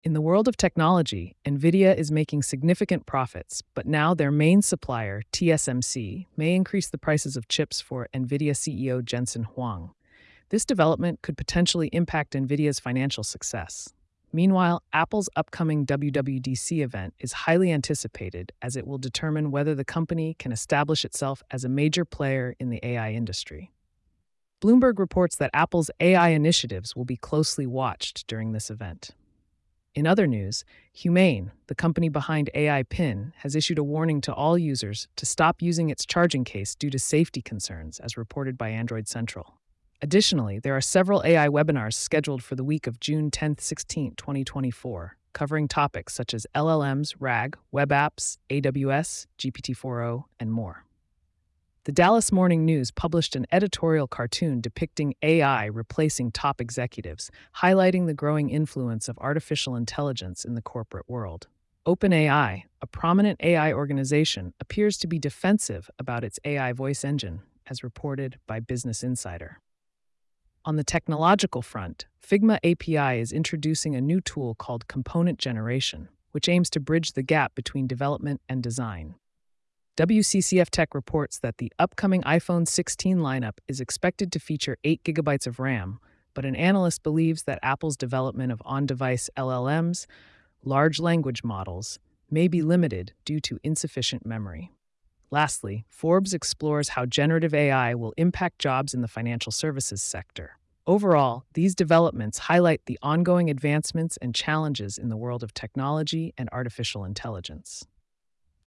In the world of technology, NVIDIA is making significant profits, but now their main supplier, TSMC, may increase the prices of chips for NVIDIA CEO Jensen Huang. This development could potentially impact NVIDIA's financial success. Meanwhile, Apple's upcoming WWDC event is highly anticipated as it will determine whether the company can establish itself as a major player in the AI industry. Bloomberg reports that Apple's AI initiatives will be closely watched during this event. In other news, Humane, the company behind AI Pin, has issued a warning to all users to stop using its charging case due to safety concerns, as reported by Android Central. Additionally, there are several AI webinars scheduled for the week of June 10-16, 2024, covering topics such as LLMs, RAG, web apps, AWS, GPT-4o, and more. The Dallas Morning News published an editorial cartoon depicting AI replacing top executives, highlighting the growing influence of artificial intelligence in the corporate world. OpenAI, a prominent AI organization, appears to be defensive about its AI voice engine, as reported by Business Insider. On the technological front, Figma API is introducing a new tool called Component Generation, which aims to bridge the gap between development and design. WCCF Tech reports that the upcoming iPhone 16 lineup is expected to feature 8 gigabytes of RAM, but an analyst believes that Apple's development of on-device LLMs, large language models, may be limited due to insufficient memory. Lastly, Forbes explores how generative AI will impact jobs in the financial services sector. Overall, these developments highlight the ongoing advancements and challenges in the world of technology and artificial intelligence.